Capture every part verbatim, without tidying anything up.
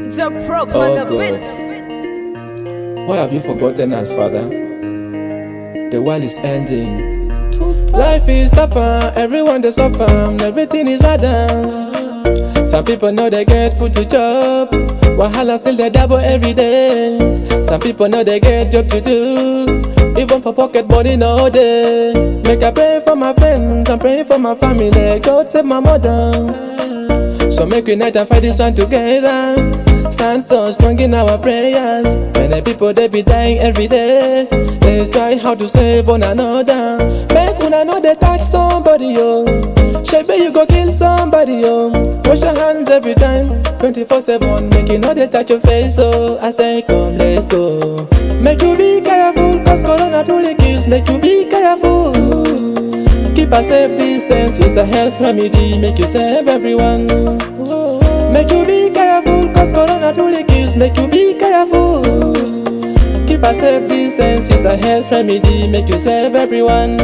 The prop Oh on the God, beat. why have you forgotten us, Father? The world is ending. Life is tougher, everyone they suffer, and everything is harder. Some people know they get food to chop, wahala still they double every day. Some people know they get job to do, even for pocket money no day. Make I pray for my friends, I'm praying for my family. God save my mother. So make we unite and fight this one together. Stand so strong in our prayers. Many people they be dying every day. Let's try how to save one another. Make una know they touch somebody, yo. Shape you go kill somebody, yo. Wash your hands every time, twenty-four seven. Make you know they touch your face, so I say come let's go. Make you be careful, cause corona truly kills. Make you be careful. Keep a safe distance, use a health remedy. Make you save everyone. Make you be careful, cause corona truly kills. Make you be careful. Keep a safe distance, use a health remedy. Make you save everyone.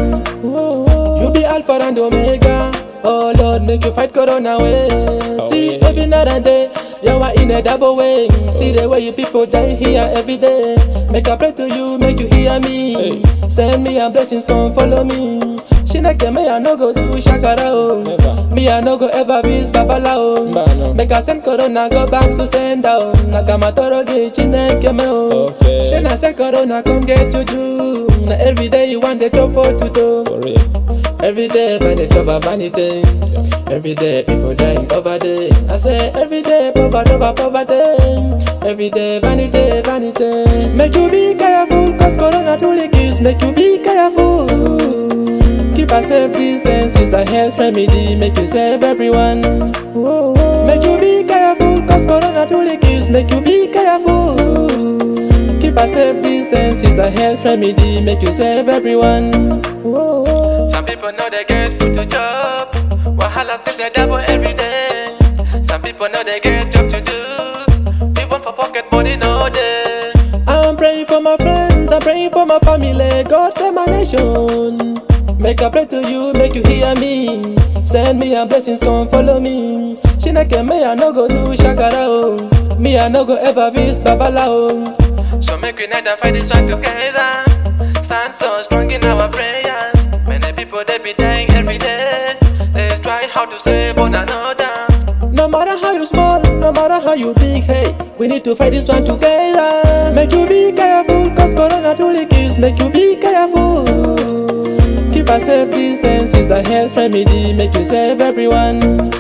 You be Alpha and Omega. Oh Lord, make you fight corona away. Oh, See, yeah. every night and day, you are in a double way. See the way you people die here every day. Make a pray to you, make you hear me. Hey. Send me and blessings, come follow me. She like me, I no go do shakara, oh. Never. Me, I no go ever visit babala, oh. Bah, no. Make a send corona, go back to send down. Nakamatoro ge chineke me, oh. Okay. She na say corona, come get juju. Now every day you want the job for to do. For real. Every day by the job of vanity. Every day people dying poverty. I say every day poverty over poverty. Every day vanity, vanity. Make you be careful, cause corona truly kills. Make you be careful. Keep a safe distance, is the health remedy. Make you save everyone. Make you be careful, cause corona truly kills. Make you be careful. Keep a safe distance, is the health remedy. Make you save everyone. Some people know they get food to chop, wahala still they double every day. Some people know they get job to do, even for pocket money no day. I'm praying for my friends, I'm praying for my family. God save my nation. Make a pray to you, make you hear me. Send me a blessings, come follow me. She like me, I no go do shakara, oh. Me, I no go ever visit babala, oh. So make we unite and fight this one together. Stand so strong in our prayers. Many people they be dying every day. Let's try how to save one another. No matter how you small, no matter how you big, hey, we need to fight this one together. Make you be careful, cause corona truly kills. Make you be careful. Keep a safe distance, is the health remedy. Make you save everyone.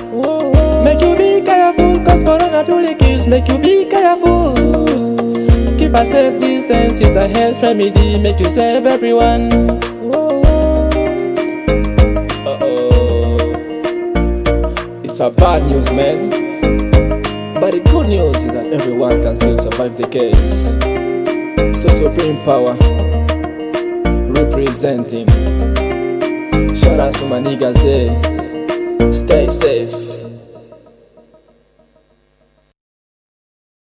Make you be careful, cause corona truly kills. Make you be careful. Keep a safe distance, is the health remedy. Make you save everyone. Uh-oh. It's a bad news, man. But the good news is that everyone can still survive the case. So Supreme Power representing. Shout out to my niggas there. Stay safe.